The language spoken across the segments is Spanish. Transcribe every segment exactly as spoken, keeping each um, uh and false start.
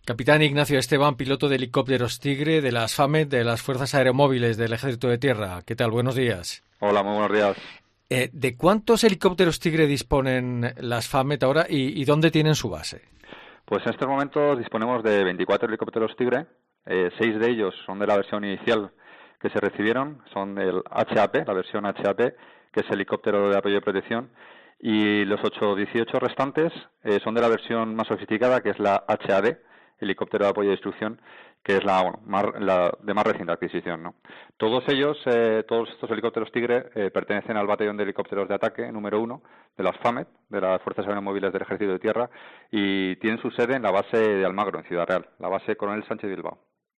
Capitán Ignacio Esteban, piloto de helicópteros Tigre de las FAMED, de las Fuerzas Aeromóviles del Ejército de Tierra. ¿Qué tal? Buenos días. Hola, muy buenos días. Eh, ¿De cuántos helicópteros Tigre disponen las FAMED ahora y, y dónde tienen su base? Pues en estos momentos disponemos de veinticuatro helicópteros Tigre. Eh, seis de ellos son de la versión inicial que se recibieron, son del H A P, la versión H A P, que es helicóptero de apoyo y protección. Y los ocho, dieciocho restantes eh, son de la versión más sofisticada, que es la H A D, helicóptero de apoyo y destrucción, que es la, bueno, más, la de más reciente adquisición, ¿no? Todos ellos, eh, todos estos helicópteros Tigre, eh, pertenecen al batallón de helicópteros de ataque número uno de las FAMED, de las Fuerzas Aeromóviles del Ejército de Tierra, y tienen su sede en la base de Almagro, en Ciudad Real, la base Coronel Sánchez Bilbao.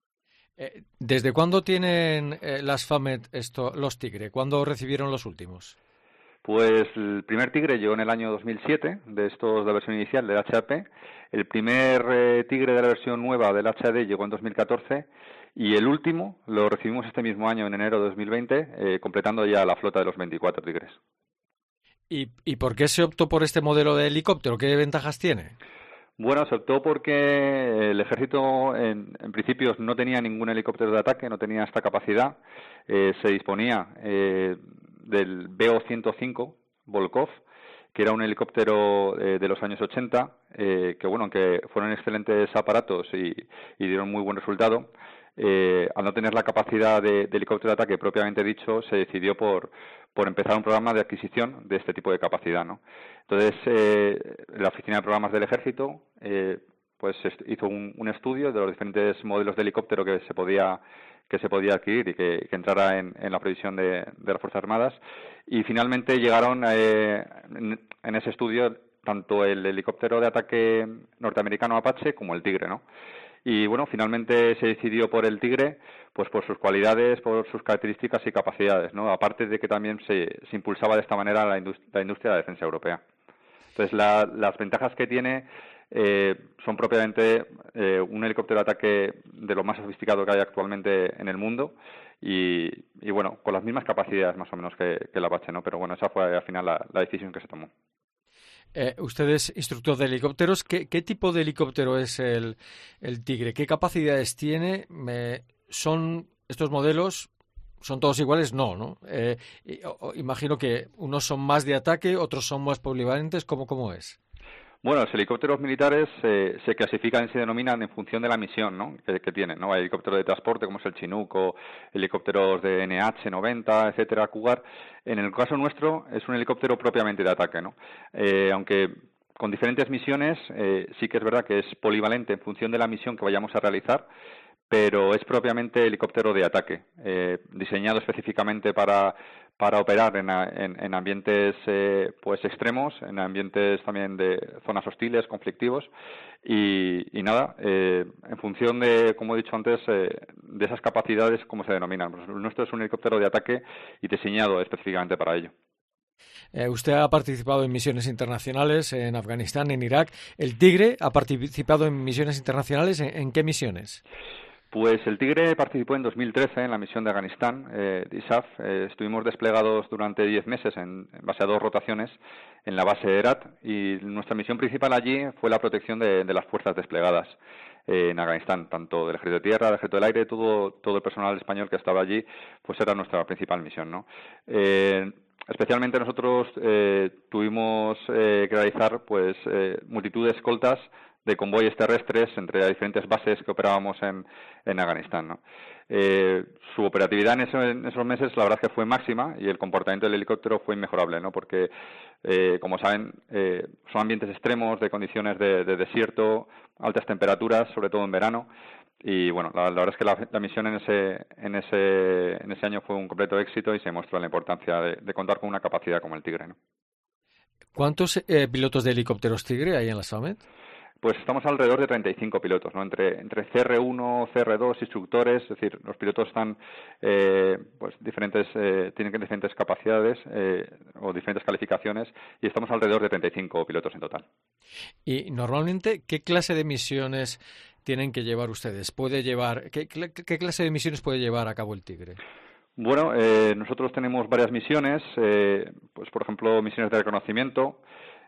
Eh, ¿Desde cuándo tienen eh, las FAMED esto, los Tigre? ¿Cuándo recibieron los últimos? Pues el primer Tigre llegó en el año dos mil siete, de estos de la versión inicial del H A P. El primer eh, Tigre de la versión nueva del H A D llegó en dos mil catorce y el último lo recibimos este mismo año, en enero de dos mil veinte, eh, completando ya la flota de los veinticuatro Tigres. ¿Y, ¿Y por qué se optó por este modelo de helicóptero? ¿Qué ventajas tiene? Bueno, se optó porque el ejército en, en principio no tenía ningún helicóptero de ataque, no tenía esta capacidad. Eh, se disponía eh, del B O ciento cinco Volkov, que era un helicóptero eh, de los años ochenta, eh, que bueno, aunque fueron excelentes aparatos y, y dieron muy buen resultado, eh, al no tener la capacidad de, de helicóptero de ataque propiamente dicho, se decidió por, por empezar un programa de adquisición de este tipo de capacidad, ¿no? Entonces, eh, la Oficina de Programas del Ejército eh, pues hizo un, un estudio de los diferentes modelos de helicóptero que se podía que se podía adquirir y que, que entrara en, en la previsión de, de las Fuerzas Armadas, y finalmente llegaron eh, en, en ese estudio tanto el helicóptero de ataque norteamericano Apache como el Tigre, ¿no? Y bueno, finalmente se decidió por el Tigre, pues por sus cualidades, por sus características y capacidades, ¿no? Aparte de que también se, se impulsaba de esta manera la, indust- la industria de la defensa europea. Entonces, la, las ventajas que tiene eh, son propiamente eh, un helicóptero de ataque de lo más sofisticado que hay actualmente en el mundo y, y bueno, con las mismas capacidades más o menos que, que el Apache, ¿no? Pero bueno, esa fue al final la, la decisión que se tomó. Eh, usted es instructor de helicópteros. ¿Qué, qué tipo de helicóptero es el, el Tigre? ¿Qué capacidades tiene? Me, ¿Son estos modelos? ¿Son todos iguales? No, ¿no? Eh, y, o, imagino que unos son más de ataque, otros son más polivalentes. ¿Cómo, cómo es? Bueno, los helicópteros militares eh, se clasifican y se denominan en función de la misión, ¿no?, que, que tienen, ¿no? Hay helicópteros de transporte como es el Chinook o helicópteros de N H noventa, etcétera, Cougar. En el caso nuestro es un helicóptero propiamente de ataque, ¿no? Eh, aunque con diferentes misiones eh, sí que es verdad que es polivalente en función de la misión que vayamos a realizar, pero es propiamente helicóptero de ataque, eh, diseñado específicamente para para operar en, en, en ambientes eh, pues extremos, en ambientes también de zonas hostiles, conflictivos, y, y nada, eh, en función de, como he dicho antes, eh, de esas capacidades, ¿cómo se denominan? Pues nuestro es un helicóptero de ataque y diseñado específicamente para ello. Eh, usted ha participado en misiones internacionales en Afganistán, en Irak. ¿El Tigre ha participado en misiones internacionales? ¿En, en qué misiones? Pues el Tigre participó en dos mil trece en la misión de Afganistán, eh, de I S A F. Eh, estuvimos desplegados durante diez meses en, en base a dos rotaciones en la base de Herat, y nuestra misión principal allí fue la protección de, de las fuerzas desplegadas eh, en Afganistán, tanto del Ejército de Tierra, del Ejército del Aire, todo, todo el personal español que estaba allí, pues era nuestra principal misión, ¿no? Eh, Especialmente nosotros eh, tuvimos eh, que realizar pues eh, multitud de escoltas de convoyes terrestres entre diferentes bases que operábamos en, en Afganistán, ¿no? Eh, su operatividad en, ese, en esos meses la verdad es que fue máxima y el comportamiento del helicóptero fue inmejorable, ¿no? Porque, eh, como saben, eh, son ambientes extremos de condiciones de, de desierto, altas temperaturas, sobre todo en verano. Y bueno, la, la verdad es que la, la misión en ese, en ese en ese año fue un completo éxito y se mostró la importancia de, de contar con una capacidad como el Tigre, ¿no? ¿Cuántos eh, pilotos de helicópteros Tigre hay en la FAMED? Pues estamos alrededor de treinta y cinco pilotos, ¿no? Entre, entre C R uno, C R dos, instructores, es decir, los pilotos están, eh, pues diferentes, eh, tienen diferentes capacidades eh, o diferentes calificaciones, y estamos alrededor de treinta y cinco pilotos en total. Y normalmente, ¿qué clase de misiones tienen que llevar ustedes? ¿Puede llevar, qué, qué clase de misiones puede llevar a cabo el Tigre? Bueno, eh, nosotros tenemos varias misiones, eh, pues por ejemplo, misiones de reconocimiento.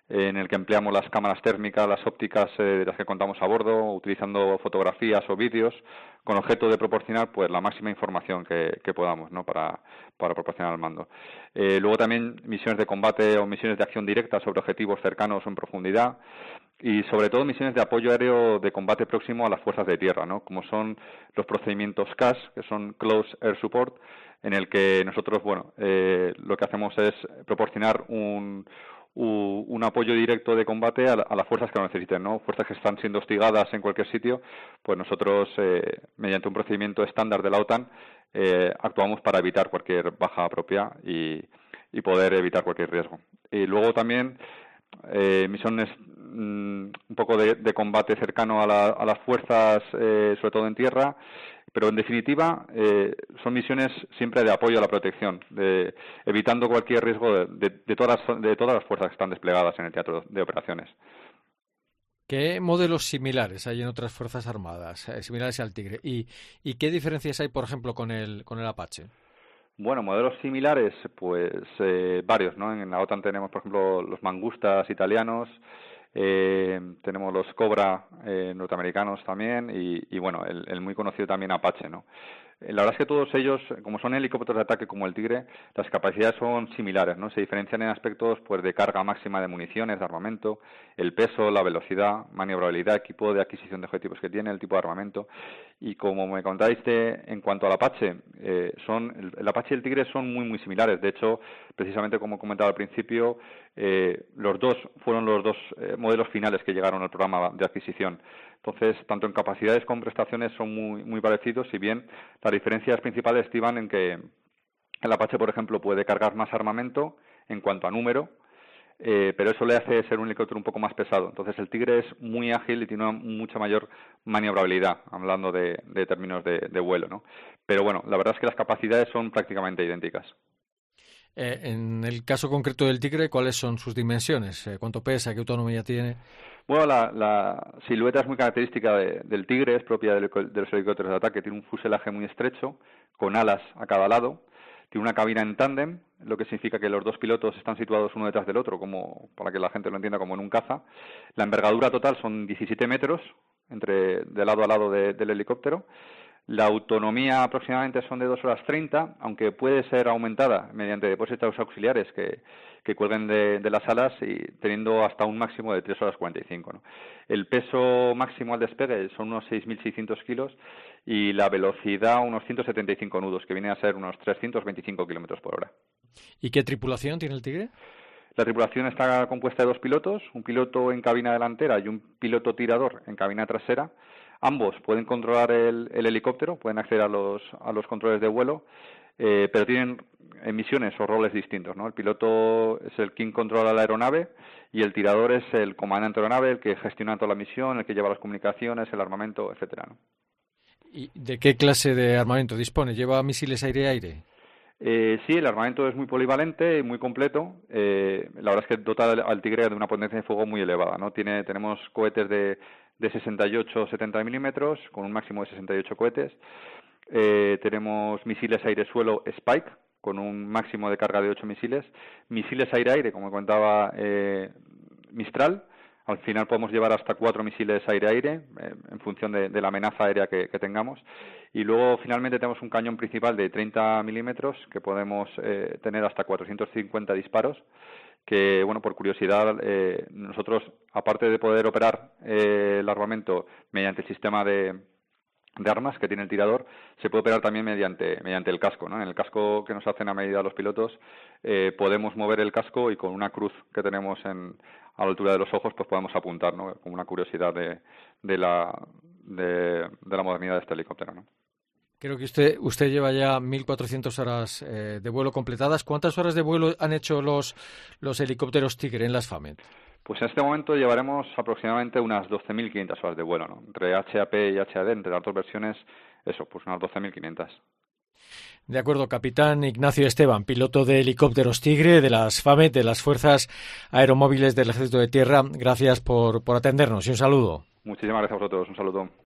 en el que empleamos las cámaras térmicas, las ópticas eh, de las que contamos a bordo, utilizando fotografías o vídeos, con objeto de proporcionar pues la máxima información que, que podamos, ¿no? para, para proporcionar al mando. Eh, luego también misiones de combate o misiones de acción directa sobre objetivos cercanos o en profundidad, y sobre todo misiones de apoyo aéreo de combate próximo a las fuerzas de tierra, ¿no? Como son los procedimientos C A S, que son Close Air Support, en el que nosotros, bueno, eh, lo que hacemos es proporcionar un un apoyo directo de combate a, la, a las fuerzas que lo necesiten, ¿no? Fuerzas que están siendo hostigadas en cualquier sitio, pues nosotros, eh, mediante un procedimiento estándar de la OTAN, eh, actuamos para evitar cualquier baja propia y, y poder evitar cualquier riesgo. Y luego también eh, misiones mmm, un poco de, de combate cercano a, la, a las fuerzas, eh, sobre todo en tierra, pero en definitiva eh, son misiones siempre de apoyo a la protección, de, evitando cualquier riesgo de, de, de, todas las, de todas las fuerzas que están desplegadas en el teatro de operaciones. ¿Qué modelos similares hay en otras fuerzas armadas, eh, similares al Tigre? ¿Y, y qué diferencias hay, por ejemplo, con el, con el Apache? Bueno, modelos similares, pues eh, varios, ¿no? En la OTAN tenemos, por ejemplo, los Mangustas italianos, Eh, tenemos los Cobra eh, norteamericanos también y, y bueno, el, el muy conocido también Apache, ¿no? Eh, la verdad es que todos ellos, como son helicópteros de ataque como el Tigre, las capacidades son similares, ¿no? Se diferencian en aspectos pues de carga máxima de municiones, de armamento, el peso, la velocidad, maniobrabilidad, equipo de adquisición de objetivos que tiene, el tipo de armamento. Y como me contáis de, en cuanto al Apache, eh, son el, el Apache y el Tigre son muy muy similares. De hecho, precisamente como comentaba al principio, eh, los dos fueron los dos eh, modelos finales que llegaron al programa de adquisición. Entonces, tanto en capacidades como en prestaciones son muy muy parecidos, si bien las diferencias principales estiban en que el Apache, por ejemplo, puede cargar más armamento en cuanto a número, eh, pero eso le hace ser un helicóptero un poco más pesado. Entonces, el Tigre es muy ágil y tiene una mucha mayor maniobrabilidad, hablando de, de términos de, de vuelo, ¿no? Pero bueno, la verdad es que las capacidades son prácticamente idénticas. Eh, en el caso concreto del Tigre, ¿cuáles son sus dimensiones? Eh, ¿Cuánto pesa? ¿Qué autonomía tiene? Bueno, la, la silueta es muy característica de, del Tigre, es propia de, de los helicópteros de ataque. Tiene un fuselaje muy estrecho, con alas a cada lado. Tiene una cabina en tándem, lo que significa que los dos pilotos están situados uno detrás del otro, como para que la gente lo entienda como en un caza. La envergadura total son diecisiete metros, entre de lado a lado de, del helicóptero. La autonomía aproximadamente son de dos horas treinta, aunque puede ser aumentada mediante depósitos auxiliares que, que cuelguen de, de las alas y teniendo hasta un máximo de tres horas cuarenta y cinco, ¿no? El peso máximo al despegue son unos seis mil seiscientos kilos y la velocidad unos ciento setenta y cinco nudos, que viene a ser unos trescientos veinticinco kilómetros por hora. ¿Y qué tripulación tiene el Tigre? La tripulación está compuesta de dos pilotos, un piloto en cabina delantera y un piloto tirador en cabina trasera. Ambos pueden controlar el, el helicóptero, pueden acceder a los, a los controles de vuelo, eh, pero tienen misiones o roles distintos, ¿no? El piloto es el quien controla la aeronave y el tirador es el comandante de la aeronave, el que gestiona toda la misión, el que lleva las comunicaciones, el armamento, etcétera, ¿no? ¿Y de qué clase de armamento dispone? ¿Lleva misiles aire-aire? Eh, sí, el armamento es muy polivalente y muy completo. Eh, la verdad es que dota al, al Tigre de una potencia de fuego muy elevada, ¿no? Tiene, tenemos cohetes de, de sesenta y ocho a setenta milímetros, con un máximo de sesenta y ocho cohetes. Eh, tenemos misiles aire-suelo Spike, con un máximo de carga de ocho misiles. Misiles aire-aire, como contaba eh, Mistral. Al final podemos llevar hasta cuatro misiles aire-aire eh, en función de, de la amenaza aérea que, que tengamos. Y luego finalmente tenemos un cañón principal de treinta milímetros que podemos eh, tener hasta cuatrocientos cincuenta disparos. Que, bueno, por curiosidad, eh, nosotros, aparte de poder operar eh, el armamento mediante el sistema de, de armas que tiene el tirador, se puede operar también mediante mediante el casco, ¿no? En el casco que nos hacen a medida los pilotos, eh, podemos mover el casco y con una cruz que tenemos en a la altura de los ojos, pues podemos apuntar, ¿no? Como una curiosidad de, de la de, de la modernidad de este helicóptero, ¿no? Creo que usted usted lleva ya mil cuatrocientas horas eh, de vuelo completadas. ¿Cuántas horas de vuelo han hecho los los helicópteros Tigre en las FAMED? Pues en este momento llevaremos aproximadamente unas doce mil quinientas horas de vuelo, ¿no? Entre H A P y H A D, entre las dos versiones, eso, pues unas doce mil quinientas. De acuerdo, capitán Ignacio Esteban, piloto de helicópteros Tigre de las FAMED, de las Fuerzas Aeromóviles del Ejército de Tierra. Gracias por, por atendernos y un saludo. Muchísimas gracias a vosotros, un saludo.